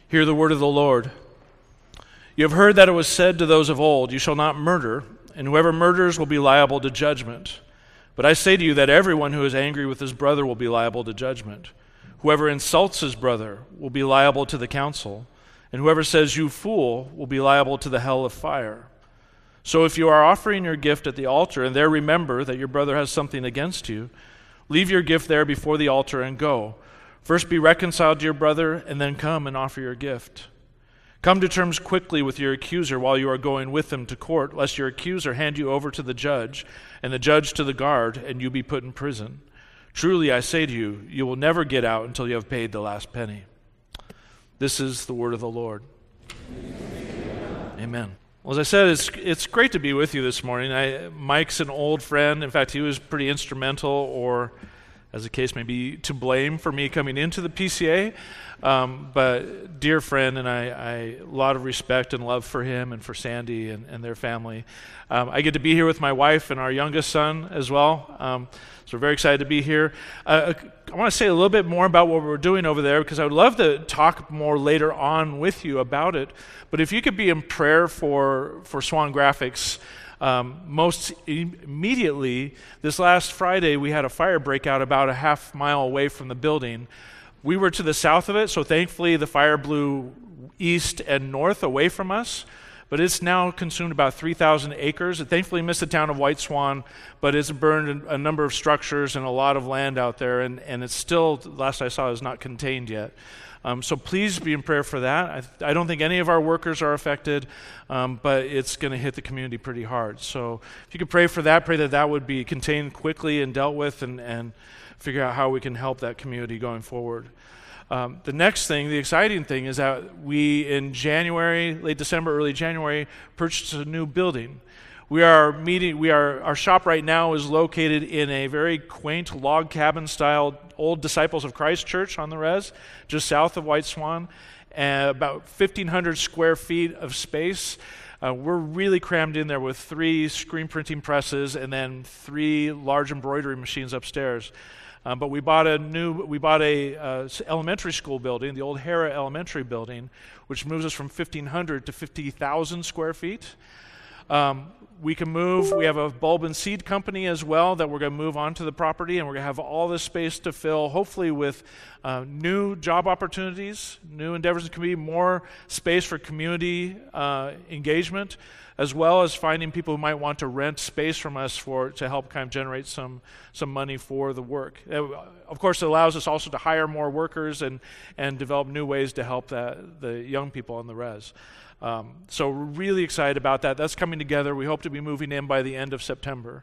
Hear the word of the Lord. You have heard that it was said to those of old, you shall not murder, and whoever murders will be liable to judgment. But I say to you that everyone who is angry with his brother will be liable to judgment. Whoever insults his brother will be liable to the council, and whoever says, you fool, will be liable to the hell of fire. So if you are offering your gift at the altar, and there remember that your brother has something against you, leave your gift there before the altar and go. First be reconciled to your brother, and then come and offer your gift. Come to terms quickly with your accuser while you are going with him to court, lest your accuser hand you over to the judge, and the judge to the guard, and you be put in prison. Truly I say to you, you will never get out until you have paid the last penny. This is the word of the Lord. Amen. Well, as I said, it's great to be with you this morning. Mike's an old friend. In fact, he was pretty instrumental, or as the case may be, to blame for me coming into the PCA. But dear friend, and I a lot of respect and love for him and for Sandy and their family. I get to be here with my wife and our youngest son as well. So we're very excited to be here. I want to say a little bit more about what we're doing over there, because I would love to talk more later on with you about it. But if you could be in prayer for Swan Graphics. Most immediately, this last Friday, we had a fire break out about a half mile away from the building. We were to the south of it, so thankfully the fire blew east and north away from us, but it's now consumed about 3,000 acres. It thankfully missed the town of White Swan, but it's burned a number of structures and a lot of land out there, and it's still, last I saw, is not contained yet. So please be in prayer for that. I don't think any of our workers are affected, but it's going to hit the community pretty hard. So if you could pray for that, pray that that would be contained quickly and dealt with, and figure out how we can help that community going forward. The next thing, the exciting thing, is that we, in January, late December, early January, purchased a new building. Our shop right now is located in a very quaint log cabin style old Disciples of Christ church on the res, just south of White Swan, and about 1,500 square feet of space. We're really crammed in there with 3 screen printing presses and then 3 large embroidery machines upstairs. But we bought a elementary school building, the old Hera Elementary building, which moves us from 1,500 to 50,000 square feet. We can move. We have a bulb and seed company as well that we're going to move onto the property, and we're going to have all this space to fill, hopefully with new job opportunities, new endeavors in the community, more space for community engagement, as well as finding people who might want to rent space from us to help kind of generate some money for the work. Of course, it allows us also to hire more workers and develop new ways to help the young people on the res. So we're really excited about that. That's coming together. We hope to be moving in by the end of September.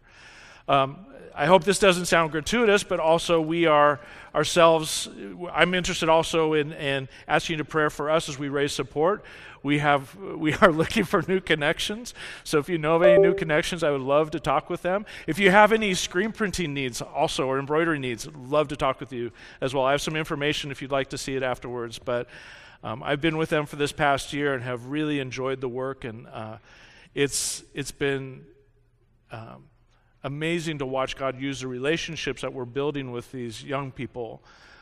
I hope this doesn't sound gratuitous, but also we are ourselves, I'm interested also in asking you to pray for us as we raise support. We are looking for new connections. So if you know of any new connections, I would love to talk with them. If you have any screen printing needs also, or embroidery needs, I'd love to talk with you as well. I have some information if you'd like to see it afterwards, but I've been with them for this past year and have really enjoyed the work, and it's been amazing to watch God use the relationships that we're building with these young people.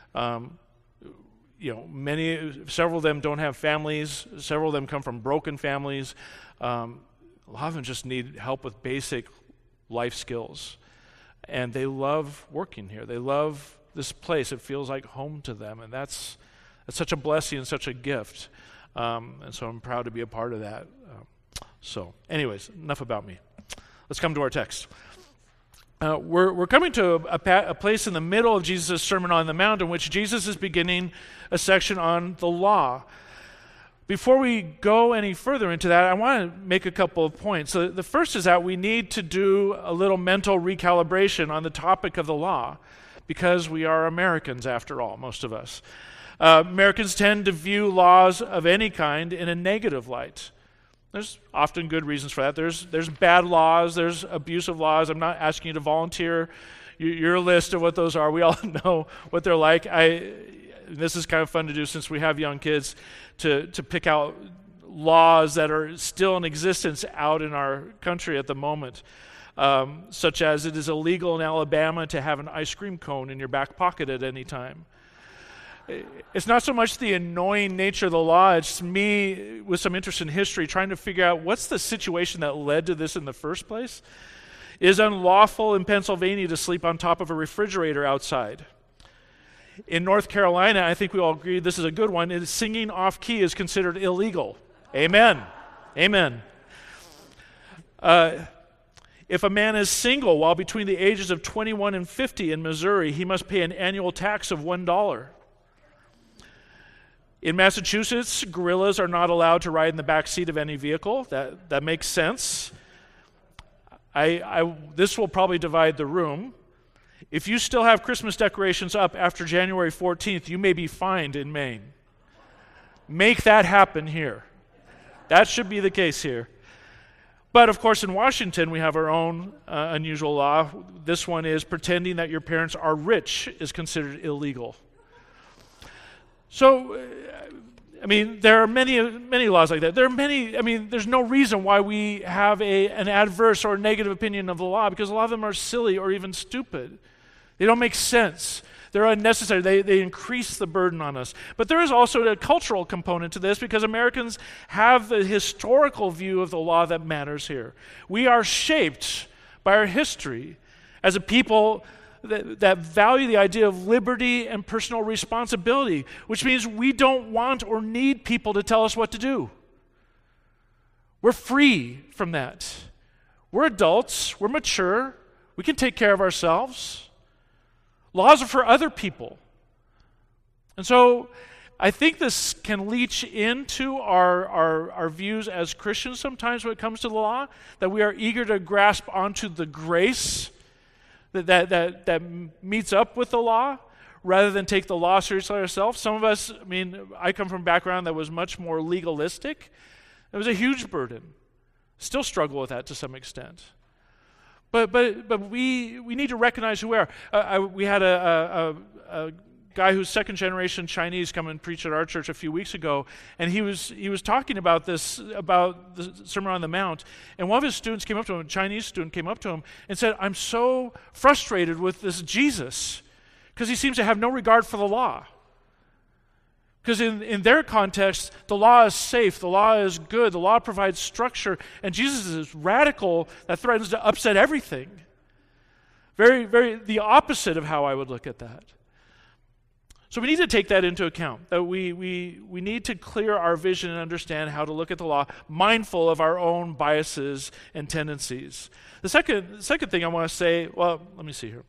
Several of them don't have families. Several of them come from broken families. A lot of them just need help with basic life skills, and they love working here. They love this place. It feels like home to them, and that's such a blessing and such a gift. And so I'm proud to be a part of that. Anyways, enough about me. Let's come to our text. We're coming to a place in the middle of Jesus' Sermon on the Mount in which Jesus is beginning a section on the law. Before we go any further into that, I want to make a couple of points. So the first is that we need to do a little mental recalibration on the topic of the law, because we are Americans after all, most of us. Americans tend to view laws of any kind in a negative light. There's often good reasons for that. There's bad laws, there's abusive laws. I'm not asking you to volunteer your list of what those are. We all know what they're like. This is kind of fun to do since we have young kids, to pick out laws that are still in existence out in our country at the moment. Such as it is illegal in Alabama to have an ice cream cone in your back pocket at any time. It's not so much the annoying nature of the law, it's me with some interest in history trying to figure out what's the situation that led to this in the first place. It is unlawful in Pennsylvania to sleep on top of a refrigerator outside. In North Carolina, I think we all agree this is a good one, singing off key is considered illegal. Amen. Amen. If a man is single while between the ages of 21 and 50 in Missouri, he must pay an annual tax of $1. In Massachusetts, gorillas are not allowed to ride in the back seat of any vehicle. That makes sense. This will probably divide the room. If you still have Christmas decorations up after January 14th, you may be fined in Maine. Make that happen here. That should be the case here. But of course, in Washington, we have our own unusual law. This one is pretending that your parents are rich is considered illegal. So, there are many laws like that. There's no reason why we have an adverse or negative opinion of the law, because a lot of them are silly or even stupid. They don't make sense. They're unnecessary. They increase the burden on us. But there is also a cultural component to this, because Americans have the historical view of the law that matters here. We are shaped by our history as a people that value the idea of liberty and personal responsibility, which means we don't want or need people to tell us what to do. We're free from that. We're adults. We're mature. We can take care of ourselves. Laws are for other people. And so I think this can leach into our views as Christians sometimes when it comes to the law, that we are eager to grasp onto the grace that meets up with the law rather than take the law seriously ourselves. Some of us, I come from a background that was much more legalistic. It was a huge burden. Still struggle with that to some extent. But we need to recognize who we are. We had a guy who's second generation Chinese come and preach at our church a few weeks ago, and he was talking about the Sermon on the Mount, and one of his students came up to him, a Chinese student came up to him and said, "I'm so frustrated with this Jesus because he seems to have no regard for the law." Because in their context, the law is safe, the law is good, the law provides structure, and Jesus is radical that threatens to upset everything. Very, very the opposite of how I would look at that. So we need to take that into account, that we need to clear our vision and understand how to look at the law, mindful of our own biases and tendencies. The second thing I want to say, well, let me see here.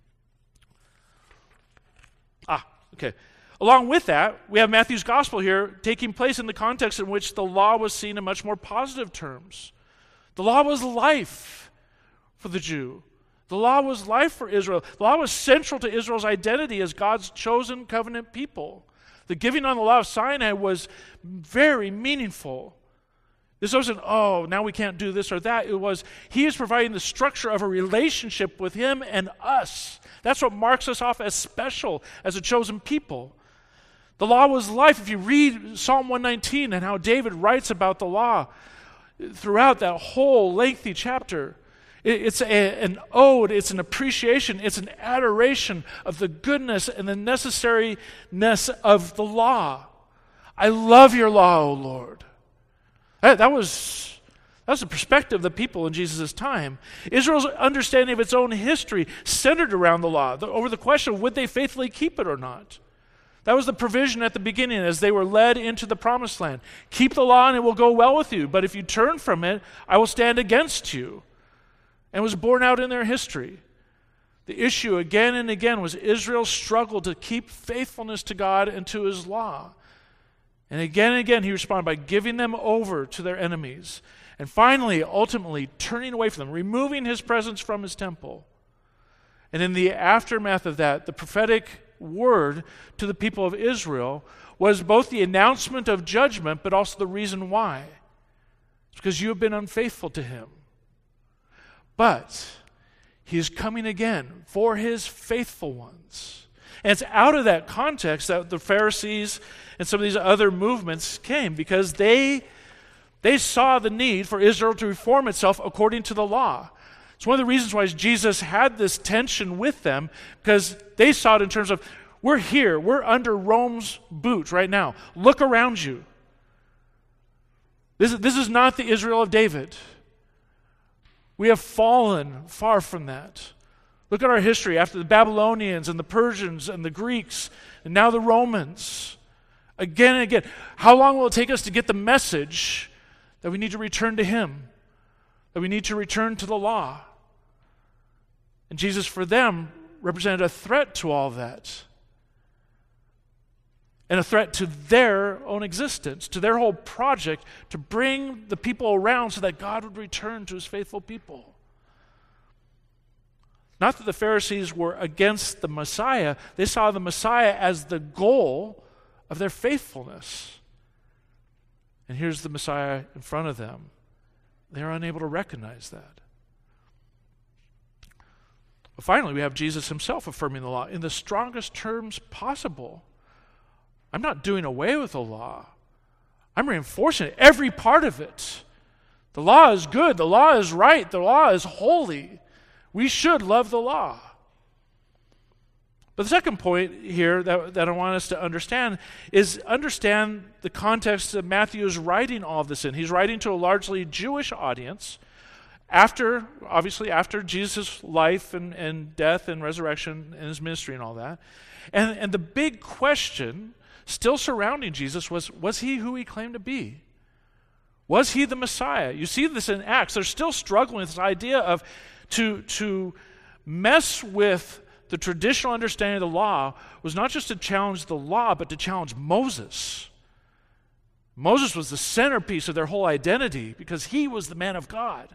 Okay. Along with that, we have Matthew's gospel here taking place in the context in which the law was seen in much more positive terms. The law was life for the Jew. The law was life for Israel. The law was central to Israel's identity as God's chosen covenant people. The giving on the law of Sinai was very meaningful. This wasn't, now we can't do this or that. It was, he is providing the structure of a relationship with him and us. That's what marks us off as special, as a chosen people. The law was life. If you read Psalm 119 and how David writes about the law throughout that whole lengthy chapter, it's an ode, it's an appreciation, it's an adoration of the goodness and the necessariness of the law. I love your law, O Lord. That was the perspective of the people in Jesus' time. Israel's understanding of its own history centered around the law, over the question of would they faithfully keep it or not. That was the provision at the beginning as they were led into the promised land. Keep the law and it will go well with you, but if you turn from it, I will stand against you. And it was borne out in their history. The issue again and again was Israel's struggle to keep faithfulness to God and to his law. And again, he responded by giving them over to their enemies. And finally, ultimately, turning away from them, removing his presence from his temple. And in the aftermath of that, the prophetic word to the people of Israel was both the announcement of judgment, but also the reason why. It's because you have been unfaithful to him. But he is coming again for his faithful ones. And it's out of that context that the Pharisees and some of these other movements came, because they saw the need for Israel to reform itself according to the law. It's one of the reasons why Jesus had this tension with them, because they saw it in terms of, We're here. We're under Rome's boot right now. Look around you. This is not the Israel of David. We have fallen far from that. Look at our history after the Babylonians and the Persians and the Greeks and now the Romans. Again and again. How long will it take us to get the message that we need to return to Him? That we need to return to the law? And Jesus, for them, represented a threat to all that. And a threat to their own existence, to their whole project, to bring the people around so that God would return to His faithful people. Not that the Pharisees were against the Messiah. They saw the Messiah as the goal of their faithfulness. And here's the Messiah in front of them. They're unable to recognize that. But finally, we have Jesus Himself affirming the law in the strongest terms possible. I'm not doing away with the law. I'm reinforcing it, every part of it. The law is good. The law is right. The law is holy. We should love the law. But the second point here that I want us to understand is understand the context that Matthew is writing all of this in. He's writing to a largely Jewish audience obviously after Jesus' life and death and resurrection and His ministry and all that. And the big question still surrounding Jesus was He who He claimed to be? Was He the Messiah? You see this in Acts. They're still struggling with this idea of to mess with the traditional understanding of the law was not just to challenge the law, but to challenge Moses. Moses was the centerpiece of their whole identity because he was the man of God.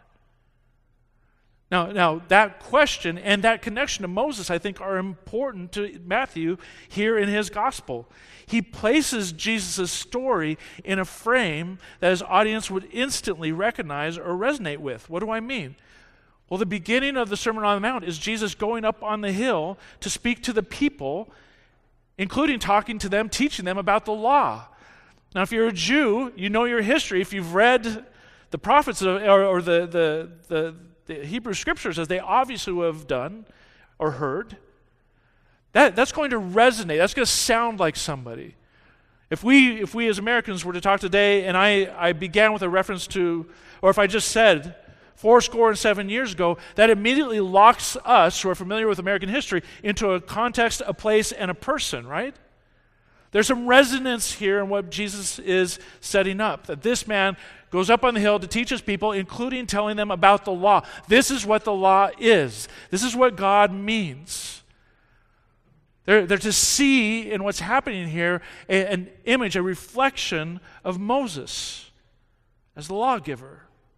Now that question and that connection to Moses, I think, are important to Matthew here in his gospel. He places Jesus' story in a frame that his audience would instantly recognize or resonate with. What do I mean? Well, the beginning of the Sermon on the Mount is Jesus going up on the hill to speak to the people, including talking to them, teaching them about the law. Now, if you're a Jew, you know your history. If you've read the prophets or the Hebrew Scriptures, as they obviously would have done or heard, that's going to resonate. That's going to sound like somebody. If we as Americans were to talk today, and I began with a reference to, or if I just said 7 years ago, that immediately locks us, who are familiar with American history, into a context, a place, and a person, right? There's some resonance here in what Jesus is setting up, that this man goes up on the hill to teach his people, including telling them about the law. This is what the law is. This is what God means. They're to see in what's happening here an image, a reflection of Moses as the lawgiver.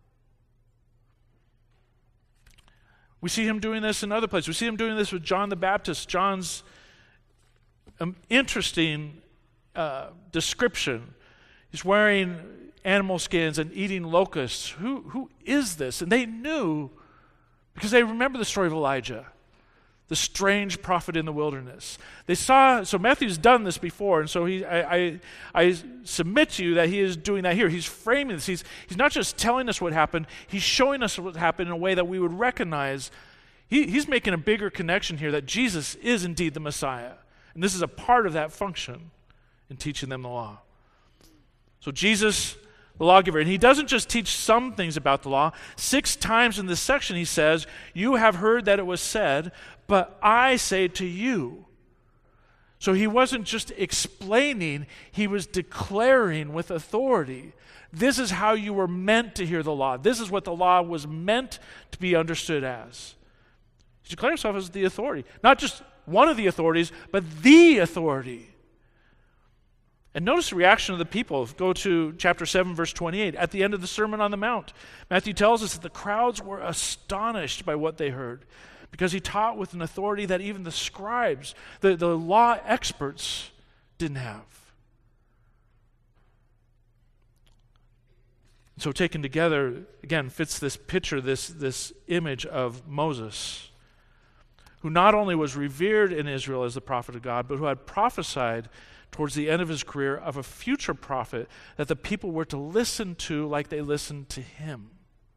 We see him doing this in other places. We see him doing this with John the Baptist. John's interesting description. He's wearing animal skins and eating locusts. Who is this? And they knew, because they remember the story of Elijah, the strange prophet in the wilderness. They saw, so Matthew's done this before, and so I submit to you that he is doing that here. He's framing this. He's not just telling us what happened, he's showing us what happened in a way that we would recognize. He's making a bigger connection here that Jesus is indeed the Messiah. And this is a part of that function in teaching them the law. So Jesus, the lawgiver, and he doesn't just teach some things about the law. 6 times in this section he says, "You have heard that it was said, but I say to you." So he wasn't just explaining, he was declaring with authority. This is how you were meant to hear the law. This is what the law was meant to be understood as. He declared himself as the authority. Not just one of the authorities, but the authority. And notice the reaction of the people. Go to chapter 7, verse 28. At the end of the Sermon on the Mount, Matthew tells us that the crowds were astonished by what they heard, because he taught with an authority that even the scribes, the law experts, didn't have. So taken together, again, fits this picture, this image of Moses, who not only was revered in Israel as the prophet of God, but who had prophesied towards the end of his career of a future prophet that the people were to listen to like they listened to him.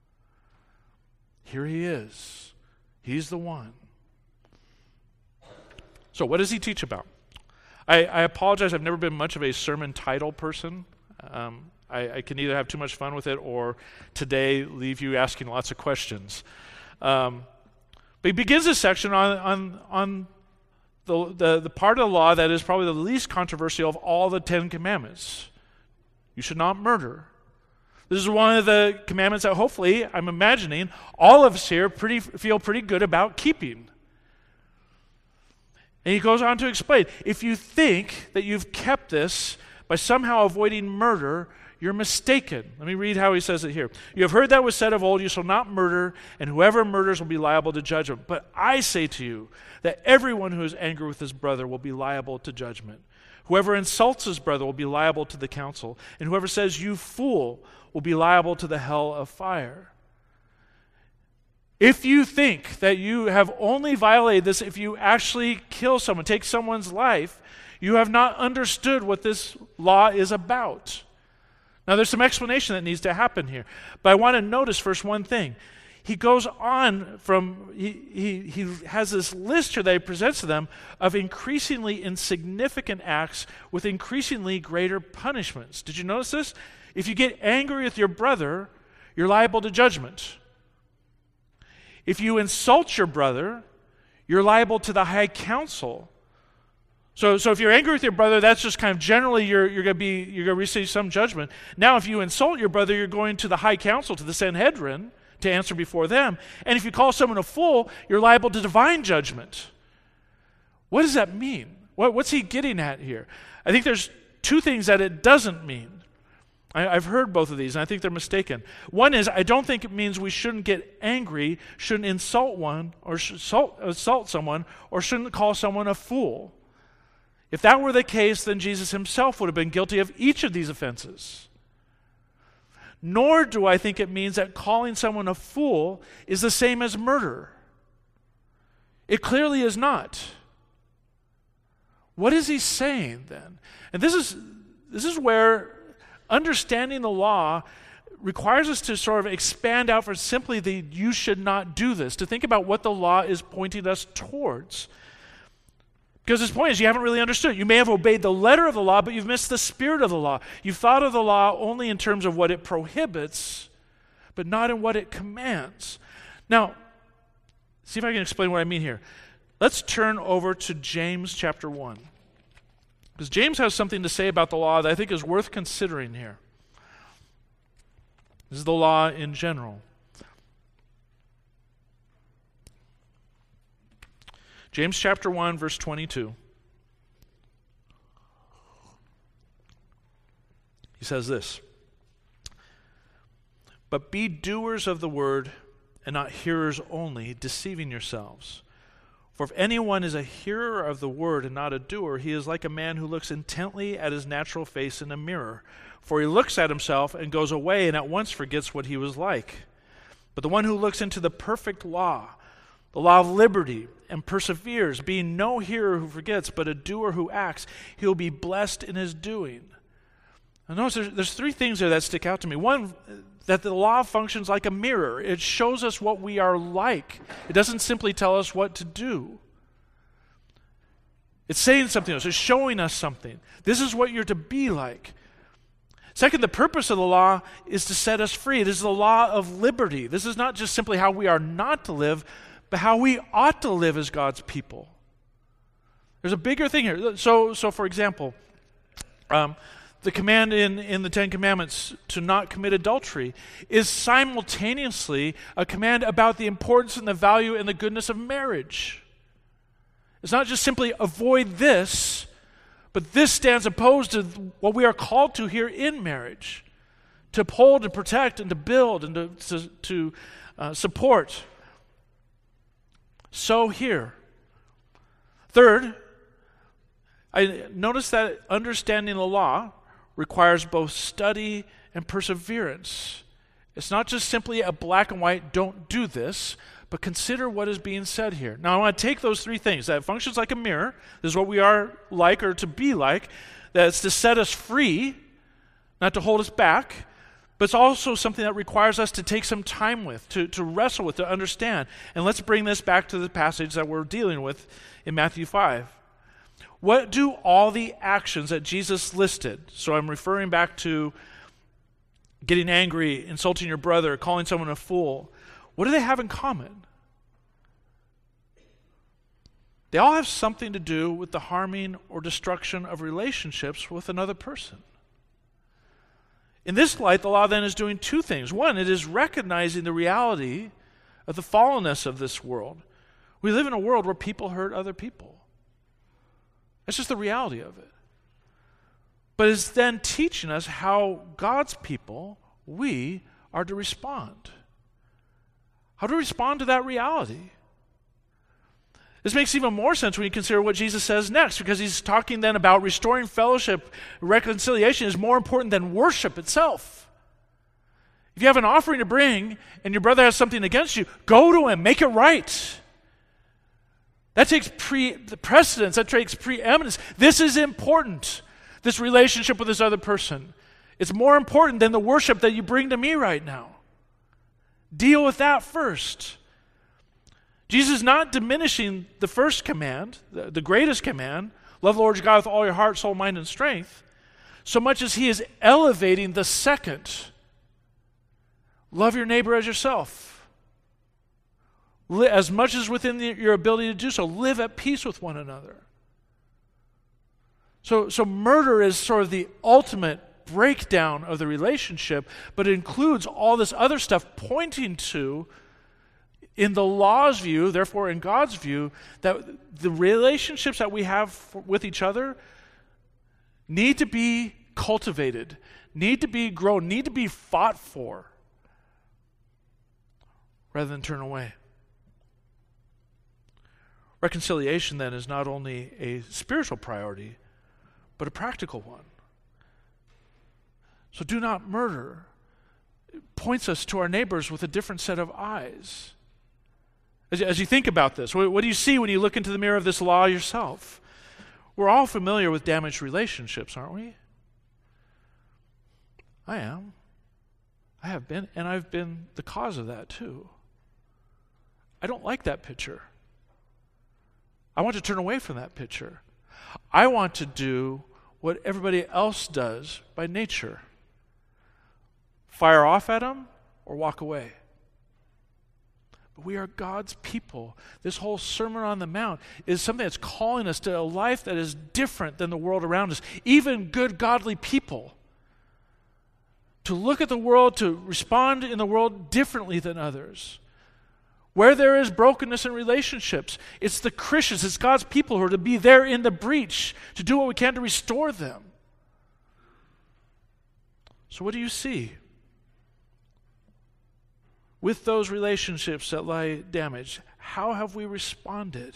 Here he is. He's the one. So what does he teach about? I apologize, I've never been much of a sermon title person. I can either have too much fun with it or today leave you asking lots of questions. But he begins this section on the part of the law that is probably the least controversial of all the 10 commandments. You should not murder. This is one of the commandments that hopefully, I'm imagining, all of us here feel pretty good about keeping. And he goes on to explain, if you think that you've kept this by somehow avoiding murder, you're mistaken. Let me read how he says it here. You have heard that was said of old, you shall not murder, and whoever murders will be liable to judgment. But I say to you that everyone who is angry with his brother will be liable to judgment. Whoever insults his brother will be liable to the council, and whoever says, you fool, will be liable to the hell of fire. If you think that you have only violated this if you actually kill someone, take someone's life, you have not understood what this law is about. Now, there's some explanation that needs to happen here, but I want to notice first one thing. He goes on from, he has this list here that he presents to them of increasingly insignificant acts with increasingly greater punishments. Did you notice this? If you get angry with your brother, you're liable to judgment. If you insult your brother, you're liable to the high council. So if you're angry with your brother, that's just kind of generally you're going to receive some judgment. Now, if you insult your brother, you're going to the high council, to the Sanhedrin, to answer before them. And if you call someone a fool, you're liable to divine judgment. What does that mean? What's he getting at here? I think there's two things that it doesn't mean. I've heard both of these, and I think they're mistaken. One is, I don't think it means we shouldn't get angry, shouldn't insult one, or assault someone, or shouldn't call someone a fool. If that were the case, then Jesus himself would have been guilty of each of these offenses. Nor do I think it means that calling someone a fool is the same as murder. It clearly is not. What is he saying then? And this is where understanding the law requires us to sort of expand out from simply the you should not do this, to think about what the law is pointing us towards. Because his point is you haven't really understood. You may have obeyed the letter of the law, but you've missed the spirit of the law. You've thought of the law only in terms of what it prohibits, but not in what it commands. Now, see if I can explain what I mean here. Let's turn over to James chapter 1. Because James has something to say about the law that I think is worth considering here. This is the law in general. James chapter 1, verse 22. He says this, "But be doers of the word and not hearers only, deceiving yourselves. For if anyone is a hearer of the word and not a doer, he is like a man who looks intently at his natural face in a mirror. For he looks at himself and goes away and at once forgets what he was like. But the one who looks into the perfect law, the law of liberty, and perseveres, being no hearer who forgets, but a doer who acts, he will be blessed in his doing." Now notice there's three things there that stick out to me. One, that the law functions like a mirror. It shows us what we are like. It doesn't simply tell us what to do. It's saying something else. It's showing us something. This is what you're to be like. Second, the purpose of the law is to set us free. It is the law of liberty. This is not just simply how we are not to live, but how we ought to live as God's people. There's a bigger thing here. So for example, the command in the Ten Commandments to not commit adultery is simultaneously a command about the importance and the value and the goodness of marriage. It's not just simply avoid this, but this stands opposed to what we are called to here in marriage, to uphold and protect and to build and to support. So here. Third, I notice that understanding the law requires both study and perseverance. It's not just simply a black and white, don't do this, but consider what is being said here. Now I want to take those three things, that it functions like a mirror, this is what we are like or to be like, that it's to set us free, not to hold us back, but it's also something that requires us to take some time with, to wrestle with, to understand. And let's bring this back to the passage that we're dealing with in Matthew 5. What do all the actions that Jesus listed, so I'm referring back to getting angry, insulting your brother, calling someone a fool, what do they have in common? They all have something to do with the harming or destruction of relationships with another person. In this light, the law then is doing two things. One, it is recognizing the reality of the fallenness of this world. We live in a world where people hurt other people. That's just the reality of it. But it's then teaching us how God's people, we, are to respond. How to respond to that reality. This makes even more sense when you consider what Jesus says next, because he's talking then about restoring fellowship. Reconciliation is more important than worship itself. If you have an offering to bring and your brother has something against you, go to him, make it right. That takes precedence, that takes preeminence. This is important, this relationship with this other person. It's more important than the worship that you bring to me right now. Deal with that first. Jesus is not diminishing the first command, the greatest command, love the Lord your God with all your heart, soul, mind, and strength, so much as he is elevating the second, love your neighbor as yourself. As much as within your ability to do so, live at peace with one another. So murder is sort of the ultimate breakdown of the relationship, but it includes all this other stuff pointing to, in the law's view, therefore in God's view, that the relationships that we have with each other need to be cultivated, need to be grown, need to be fought for, rather than turn away. Reconciliation, then, is not only a spiritual priority, but a practical one. So do not murder. It points us to our neighbors with a different set of eyes. As you think about this, what do you see when you look into the mirror of this law yourself? We're all familiar with damaged relationships, aren't we? I am. I have been, and I've been the cause of that too. I don't like that picture. I want to turn away from that picture. I want to do what everybody else does by nature. Fire off at them or walk away. But we are God's people. This whole Sermon on the Mount is something that's calling us to a life that is different than the world around us. Even good, godly people. To look at the world, to respond in the world differently than others. Where there is brokenness in relationships, it's the Christians, it's God's people who are to be there in the breach, to do what we can to restore them. So what do you see? With those relationships that lie damaged, how have we responded?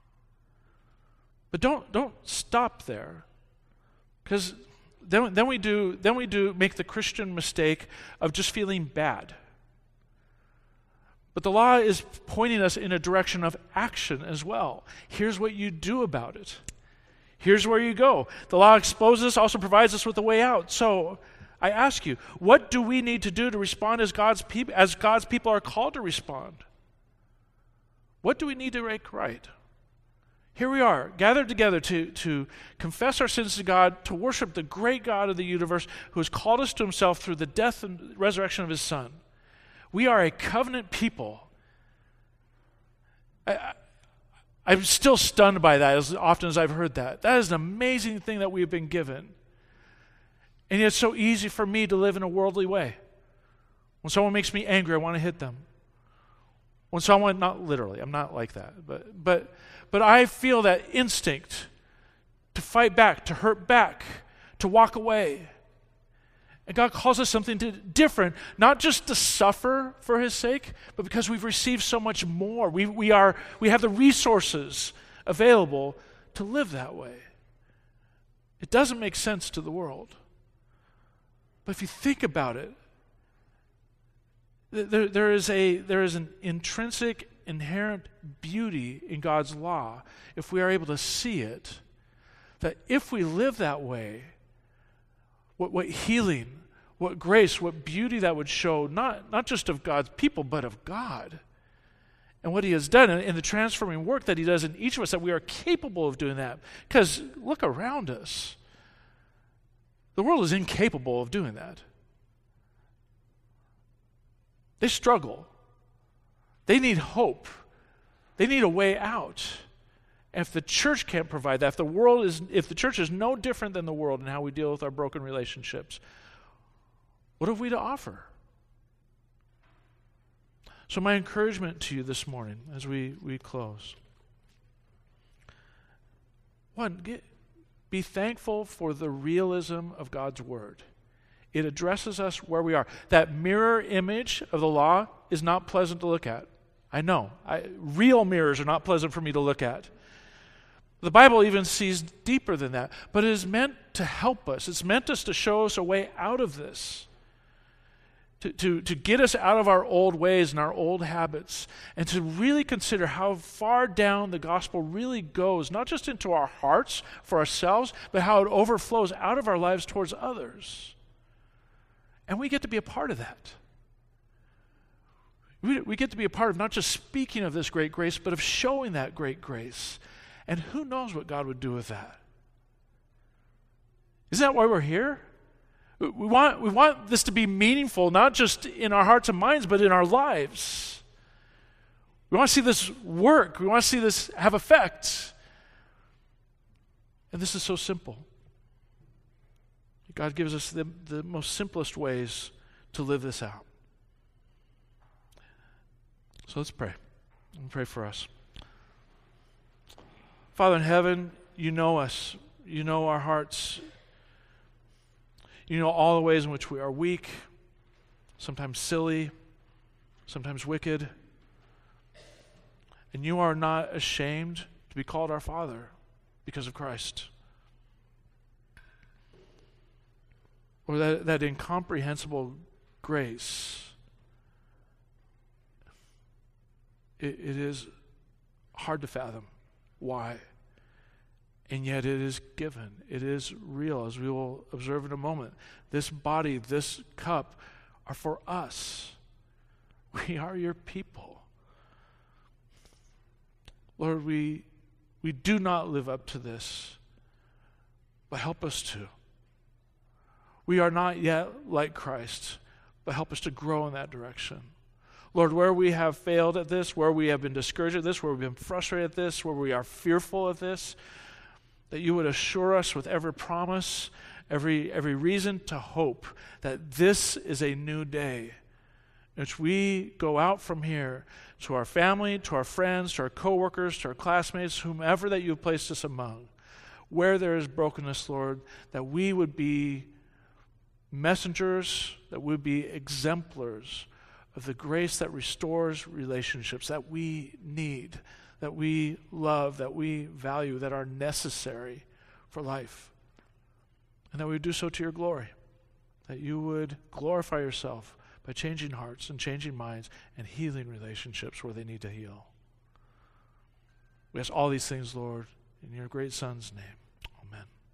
But don't stop there, because then we do make the Christian mistake of just feeling bad. But the law is pointing us in a direction of action as well. Here's what you do about it. Here's where you go. The law exposes us, also provides us with a way out. So I ask you, what do we need to do to respond as God's people are called to respond? What do we need to make right? Here we are, gathered together to confess our sins to God, to worship the great God of the universe who has called us to himself through the death and resurrection of his Son. We are a covenant people. I'm still stunned by that as often as I've heard that. That is an amazing thing that we've been given. And yet it's so easy for me to live in a worldly way. When someone makes me angry, I want to hit them. When someone, not literally, I'm not like that, but I feel that instinct to fight back, to hurt back, to walk away. And God calls us something different, not just to suffer for his sake, but because we've received so much more. We have the resources available to live that way. It doesn't make sense to the world. But if you think about it, there is an intrinsic, inherent beauty in God's law, if we are able to see it, that if we live that way, what healing, what grace, what beauty that would show, not just of God's people, but of God. and what he has done in the transforming work that he does in each of us, that we are capable of doing that. Because look around us. The world is incapable of doing that. They struggle. They need hope. They need a way out. And if the church can't provide that, if the church is no different than the world in how we deal with our broken relationships, what have we to offer? So my encouragement to you this morning as we close. One, be thankful for the realism of God's word. It addresses us where we are. That mirror image of the law is not pleasant to look at. I know. Real mirrors are not pleasant for me to look at. The Bible even sees deeper than that. But it is meant to help us. It's meant to show us a way out of this. To get us out of our old ways and our old habits, and to really consider how far down the gospel really goes, not just into our hearts for ourselves, but how it overflows out of our lives towards others. And we get to be a part of that. We get to be a part of not just speaking of this great grace, but of showing that great grace. And who knows what God would do with that? Isn't that why we're here? We want this to be meaningful, not just in our hearts and minds, but in our lives. We want to see this work. We want to see this have effect. And this is so simple. God gives us the most simplest ways to live this out. So let's pray. Let me pray for us. Father in heaven, you know us. You know our hearts. You know all the ways in which we are weak, sometimes silly, sometimes wicked. And you are not ashamed to be called our Father because of Christ. Or that incomprehensible grace. It is hard to fathom why. And yet it is given. It is real, as we will observe in a moment. This body, this cup are for us. We are your people. Lord, we do not live up to this, but help us to. We are not yet like Christ, but help us to grow in that direction. Lord, where we have failed at this, where we have been discouraged at this, where we've been frustrated at this, where we are fearful of this, that you would assure us with every promise, every reason to hope that this is a new day in which we go out from here to our family, to our friends, to our coworkers, to our classmates, whomever that you have placed us among, where there is brokenness, Lord, that we would be messengers, that we would be exemplars of the grace that restores relationships that we need, that we love, that we value, that are necessary for life. And that we would do so to your glory. That you would glorify yourself by changing hearts and changing minds and healing relationships where they need to heal. We ask all these things, Lord, in your great Son's name. Amen.